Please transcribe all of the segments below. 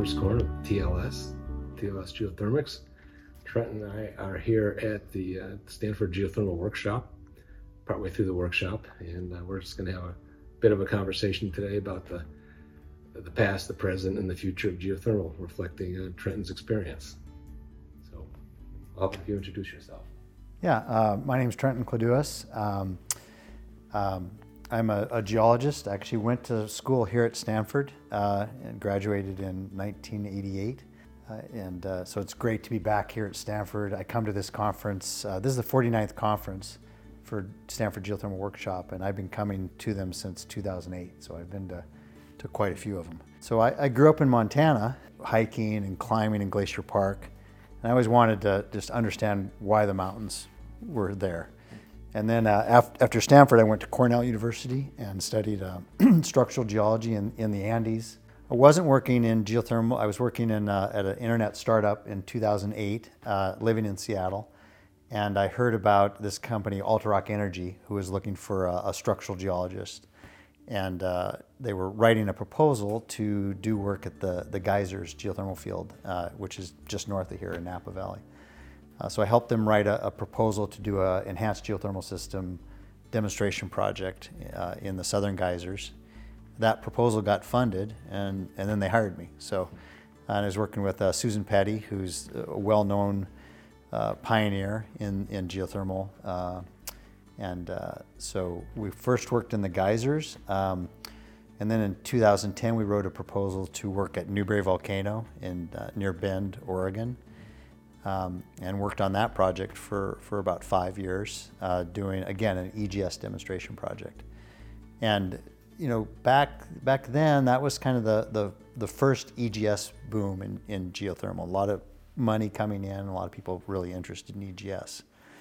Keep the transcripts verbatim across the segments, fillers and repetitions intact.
Bruce Korn of T L S, T L S Geothermics. Trent and I are here at the uh, Stanford Geothermal Workshop, partway through the workshop, and uh, we're just going to have a bit of a conversation today about the the past, the present, and the future of geothermal, reflecting uh, Trenton's experience. So I'll have you introduce yourself. Yeah, uh, my name is Trenton Cladouas. Um, um, I'm a, a geologist. I actually went to school here at Stanford uh, and graduated in nineteen eighty-eight. Uh, and uh, so it's great to be back here at Stanford. I come to this conference, uh, this is the forty-ninth conference for Stanford Geothermal Workshop, and I've been coming to them since two thousand eight, so I've been to, to quite a few of them. So I, I grew up in Montana, hiking and climbing in Glacier Park, and I always wanted to just understand why the mountains were there. And then uh, after, after Stanford, I went to Cornell University and studied uh, structural geology in, in the Andes. I wasn't working in geothermal. I was working in uh, at an internet startup in two thousand eight, uh, living in Seattle. And I heard about this company, Altarock Energy, who was looking for a, a structural geologist. And uh, they were writing a proposal to do work at the, the Geysers geothermal field, uh, which is just north of here in Napa Valley. Uh, so I helped them write a, a proposal to do an enhanced geothermal system demonstration project uh, in the Southern Geysers. That proposal got funded, and, and then they hired me. So uh, I was working with uh, Susan Petty, who's a well-known uh, pioneer in, in geothermal. Uh, and uh, so we first worked in the geysers, um, and then in two thousand ten we wrote a proposal to work at Newberry Volcano in uh, near Bend, Oregon, um, and worked on that project for, for about five years, uh, doing, again, an E G S demonstration project. And you know, back back then, that was kind of the, the, the first E G S boom in, in geothermal. A lot of money coming in, a lot of people really interested in E G S.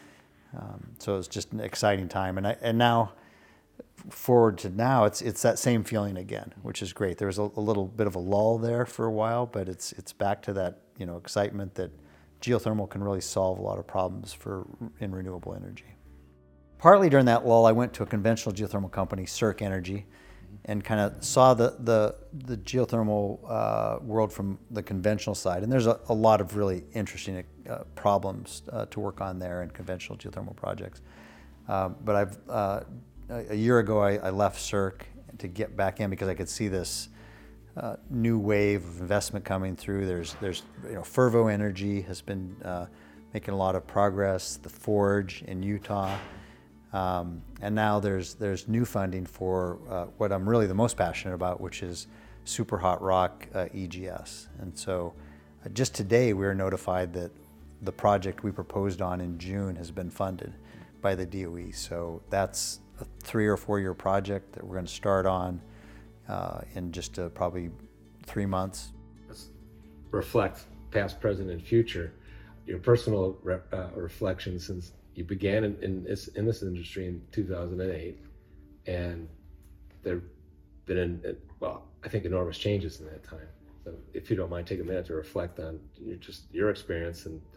Um, so it was just an exciting time. And I, and now, forward to now, it's it's that same feeling again, which is great. There was a, a little bit of a lull there for a while, but it's it's back to that, you know, excitement that geothermal can really solve a lot of problems for in renewable energy. Partly during that lull, I went to a conventional geothermal company, Circ Energy, and kind of saw the the, the geothermal uh, world from the conventional side. And there's a, a lot of really interesting uh, problems uh, to work on there in conventional geothermal projects. Uh, but I've uh, a year ago, I, I left Circ to get back in because I could see this uh, new wave of investment coming through. There's there's you know Fervo Energy has been uh, making a lot of progress. The Forge in Utah. Um, and now there's there's new funding for uh, what I'm really the most passionate about, which is super hot rock uh, E G S. And so uh, just today we were notified that the project we proposed on in June has been funded by the D O E. So that's a three or four year project that we're going to start on uh, in just uh, probably three months. Let's reflect past, present, and future. Your personal re- uh, reflections since you began in, in, this, in this industry in two thousand eight, and there have been, in, well, I think enormous changes in that time. So if you don't mind, take a minute to reflect on your, just your experience in,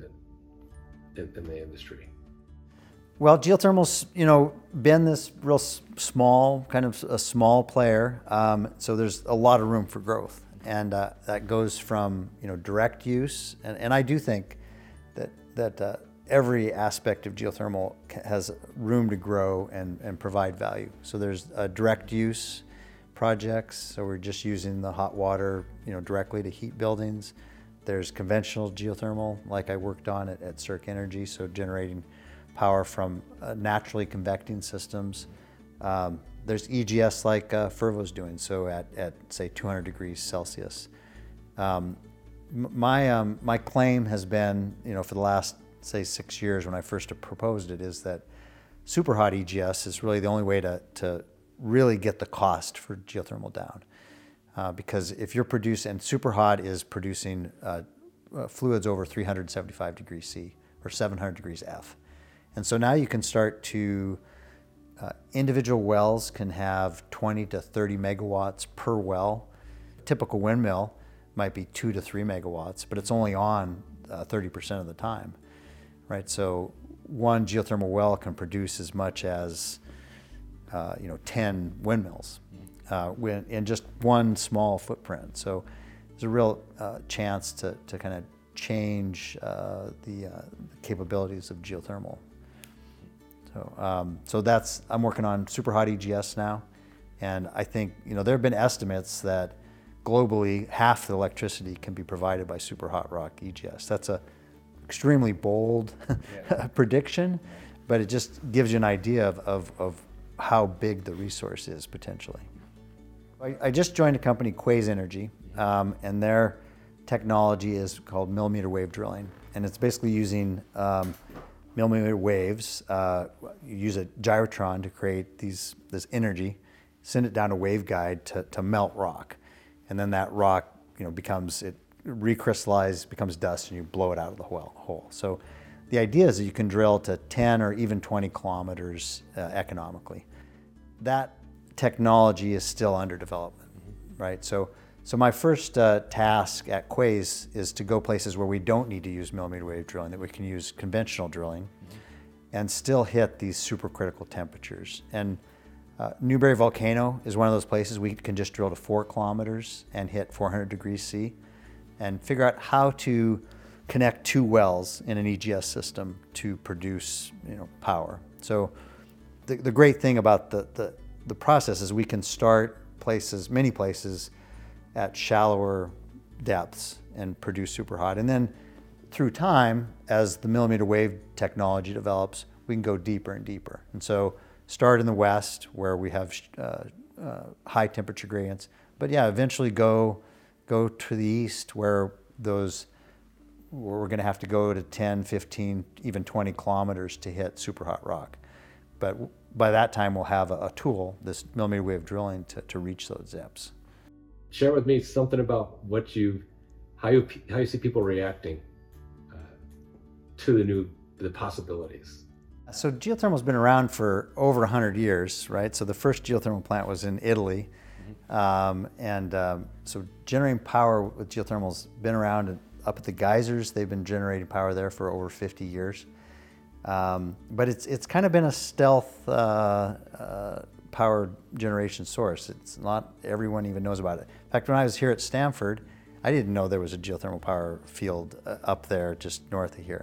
in, in the industry. Well, geothermal's, you know, been this real s- small, kind of a small player, um, so there's a lot of room for growth. And uh, that goes from, you know, direct use, and, and I do think that, that uh, every aspect of geothermal has room to grow and, and provide value. So there's uh, direct use projects, so we're just using the hot water, you know, directly to heat buildings. There's conventional geothermal, like I worked on at, at Circ Energy, so generating power from uh, naturally convecting systems. Um, there's E G S like uh, Fervo's doing, so at, at say two hundred degrees Celsius. Um, my, um, my claim has been, you know, for the last say six years when I first proposed it, is that super hot E G S is really the only way to, to really get the cost for geothermal down. Uh, because if you're producing, and super hot is producing uh, uh, fluids over three hundred seventy-five degrees C or seven hundred degrees F. And so now you can start to, uh, individual wells can have twenty to thirty megawatts per well. Typical windmill might be two to three megawatts, but it's only on uh, thirty percent of the time. Right, so one geothermal well can produce as much as uh, you know ten windmills uh, in just one small footprint. So there's a real uh, chance to, to kind of change uh, the, uh, the capabilities of geothermal. So, um, so that's, I'm working on super hot E G S now. And I think, you know, there have been estimates that globally half the electricity can be provided by super hot rock E G S. That's a extremely bold yeah. prediction, but it just gives you an idea of, of, of how big the resource is potentially. I, I just joined a company, Quaise Energy, um, and their technology is called millimeter wave drilling. And it's basically using um, millimeter waves. Uh, you use a gyrotron to create these, this energy, send it down a waveguide to, to melt rock. And then that rock, you know, becomes, it recrystallizes, becomes dust, and you blow it out of the hole. So the idea is that you can drill to ten or even twenty kilometers uh, economically. That technology is still under development, mm-hmm. right? So, so my first uh, task at Quaise is to go places where we don't need to use millimeter wave drilling, that we can use conventional drilling, mm-hmm. and still hit these supercritical temperatures. And uh, Newberry Volcano is one of those places we can just drill to four kilometers and hit four hundred degrees C, and figure out how to connect two wells in an E G S system to produce, you know, power. So the, the great thing about the, the, the process is we can start places, many places, at shallower depths and produce super hot. And then through time, as the millimeter wave technology develops, we can go deeper and deeper. And so start in the west where we have uh, uh, high temperature gradients, but yeah, eventually go go to the east where those, where we're gonna have to go to ten, fifteen, even twenty kilometers to hit super hot rock. But by that time we'll have a, a tool, this millimeter wave drilling, to, to reach those depths. Share with me something about what you, how you, how you see people reacting uh, to the new, the possibilities. So geothermal's been around for over one hundred years, right? So the first geothermal plant was in Italy. Um, and um, so generating power with geothermal's been around up at the geysers. They've been generating power there for over fifty years. Um, but it's it's kind of been a stealth uh, uh, power generation source. It's not everyone even knows about it. In fact, when I was here at Stanford, I didn't know there was a geothermal power field uh, up there just north of here.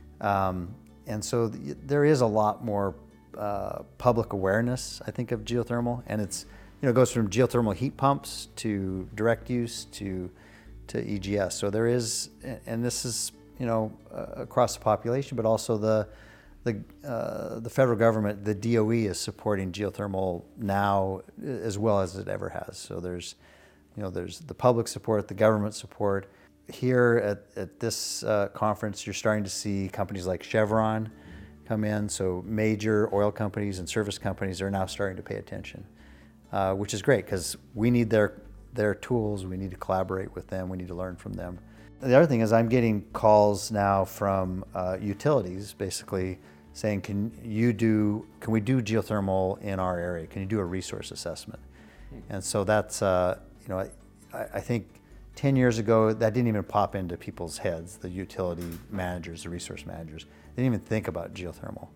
Um, and so th there is a lot more uh, public awareness, I think, of geothermal, and it's, you know, it goes from geothermal heat pumps to direct use to to E G S. So there is, and this is, you know, uh, across the population, but also the the uh, the federal government, the D O E, is supporting geothermal now as well as it ever has. So there's, you know, there's the public support, the government support. Here at, at this uh, conference, you're starting to see companies like Chevron come in. So major oil companies and service companies are now starting to pay attention. Uh, which is great because we need their their tools. We need to collaborate with them. We need to learn from them. The other thing is I'm getting calls now from uh, utilities, basically saying, "Can you do? Can we do geothermal in our area? Can you do a resource assessment?" And so that's uh, you know, I, I think ten years ago that didn't even pop into people's heads. The utility managers, the resource managers, they didn't even think about geothermal.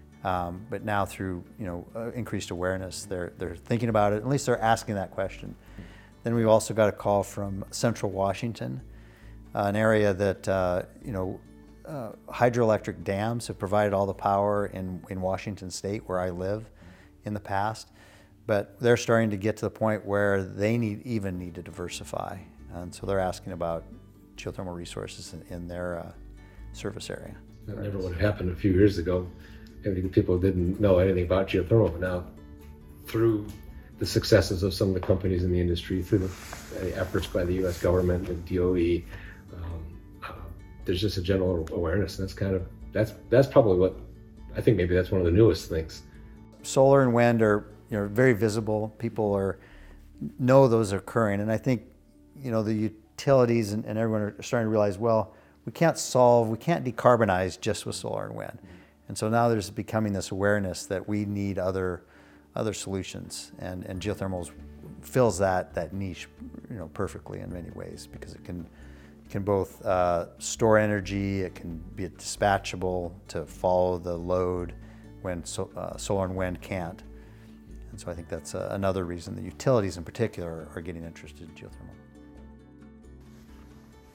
Um, but now through, you know, uh, increased awareness, they're, they're thinking about it, at least they're asking that question. Mm-hmm. Then we've also got a call from Central Washington, uh, an area that, uh, you know, uh, hydroelectric dams have provided all the power in, in Washington State, where I live, in the past. But they're starting to get to the point where they need even need to diversify. And so they're asking about geothermal resources in, in their uh, service area. That never would have happened a few years ago. I think people didn't know anything about geothermal, but now through the successes of some of the companies in the industry, through the, the efforts by the U S government and D O E, um, uh, there's just a general awareness. And that's kind of, that's, that's probably what, I think maybe that's one of the newest things. Solar and wind are, you know, very visible. People are, know those are occurring. And I think, you know, the utilities and, and everyone are starting to realize, well, we can't solve, we can't decarbonize just with solar and wind. And so now there's becoming this awareness that we need other other solutions, and, and geothermal fills that that niche, you know, perfectly in many ways, because it can it can both uh, store energy, it can be dispatchable to follow the load when so, uh, solar and wind can't. And so I think that's uh, another reason the utilities in particular are getting interested in geothermal.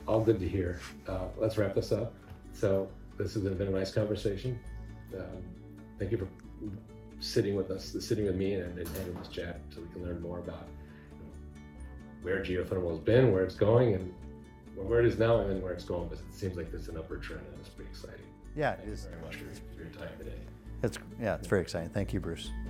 all good to hear. Uh, let's wrap this up. So this has been a nice conversation. Um, thank you for sitting with us, sitting with me and, and having this chat so we can learn more about where geothermal has been, where it's going, and where it is now, and then where it's going. But it seems like there's an upward trend, and it's pretty exciting. Yeah, it Thank is. you very much for, for your time today. It's, yeah, it's very exciting. Thank you, Bruce.